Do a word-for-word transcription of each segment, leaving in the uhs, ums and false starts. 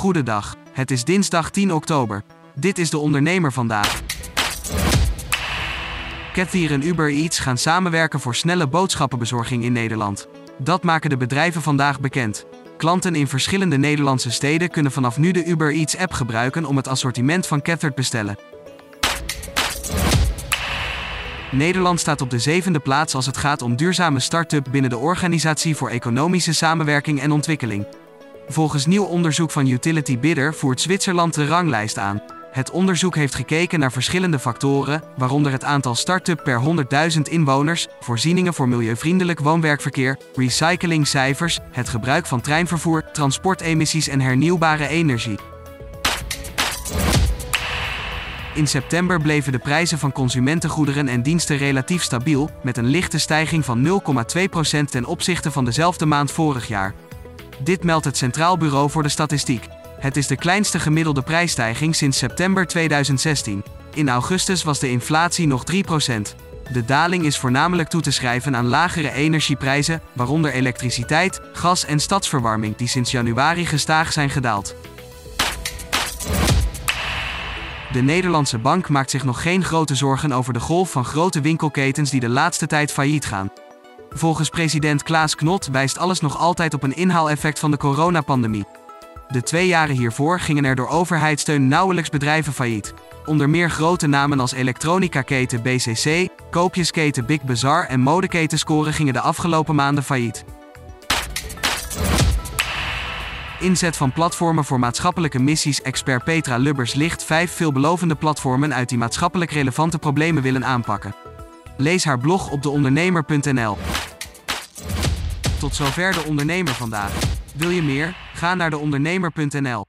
Goedendag, het is dinsdag tien oktober. Dit is de ondernemer vandaag. Cathier en Uber Eats gaan samenwerken voor snelle boodschappenbezorging in Nederland. Dat maken de bedrijven vandaag bekend. Klanten in verschillende Nederlandse steden kunnen vanaf nu de Uber Eats app gebruiken om het assortiment van Cathier te bestellen. Nederland staat op de zevende plaats als het gaat om duurzame start-up binnen de Organisatie voor Economische Samenwerking en Ontwikkeling. Volgens nieuw onderzoek van Utility Bidder voert Zwitserland de ranglijst aan. Het onderzoek heeft gekeken naar verschillende factoren, waaronder het aantal start-up per honderdduizend inwoners, voorzieningen voor milieuvriendelijk woon-werkverkeer, recyclingcijfers, het gebruik van treinvervoer, transportemissies en hernieuwbare energie. In september bleven de prijzen van consumentengoederen en diensten relatief stabiel, met een lichte stijging van nul komma twee procent ten opzichte van dezelfde maand vorig jaar. Dit meldt het Centraal Bureau voor de Statistiek. Het is de kleinste gemiddelde prijsstijging sinds september tweeduizend zestien. In augustus was de inflatie nog drie procent. De daling is voornamelijk toe te schrijven aan lagere energieprijzen, waaronder elektriciteit, gas en stadsverwarming, die sinds januari gestaag zijn gedaald. De Nederlandse bank maakt zich nog geen grote zorgen over de golf van grote winkelketens die de laatste tijd failliet gaan. Volgens president Klaas Knot wijst alles nog altijd op een inhaaleffect van de coronapandemie. De twee jaren hiervoor gingen er door overheidssteun nauwelijks bedrijven failliet. Onder meer grote namen als elektronica-keten B C C, koopjesketen Big Bazaar en modeketen Score gingen de afgelopen maanden failliet. Inzet van platformen voor maatschappelijke missies. Expert Petra Lubbers licht vijf veelbelovende platformen uit die maatschappelijk relevante problemen willen aanpakken. Lees haar blog op de ondernemer punt n l. Tot zover de ondernemer vandaag. Wil je meer? Ga naar de ondernemer punt n l.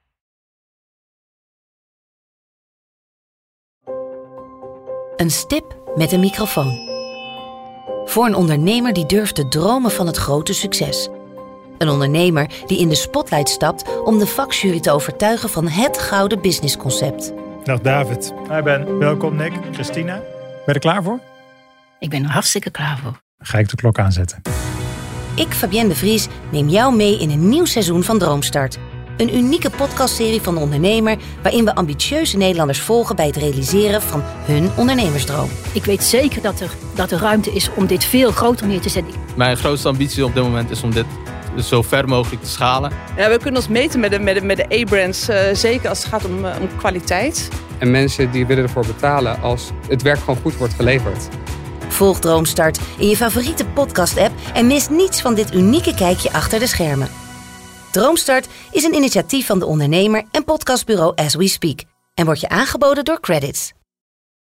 Een stip met een microfoon. Voor een ondernemer die durft te dromen van het grote succes. Een ondernemer die in de spotlight stapt om de vakjury te overtuigen van het gouden businessconcept. Dag David. Hi Ben. Welkom Nick. Christina. Ben je er klaar voor? Ik ben er hartstikke klaar voor. Dan ga ik de klok aanzetten. Ik, Fabienne de Vries, neem jou mee in een nieuw seizoen van Droomstart. Een unieke podcastserie van de ondernemer waarin we ambitieuze Nederlanders volgen bij het realiseren van hun ondernemersdroom. Ik weet zeker dat er, dat er ruimte is om dit veel groter neer te zetten. Mijn grootste ambitie op dit moment is om dit zo ver mogelijk te schalen. Ja, we kunnen ons meten met de, met de, met de A-brands, uh, zeker als het gaat om, uh, om kwaliteit. En mensen die willen ervoor betalen als het werk gewoon goed wordt geleverd. Volg Droomstart in je favoriete podcast-app en mis niets van dit unieke kijkje achter de schermen. Droomstart is een initiatief van de ondernemer en podcastbureau As We Speak en wordt je aangeboden door Credits.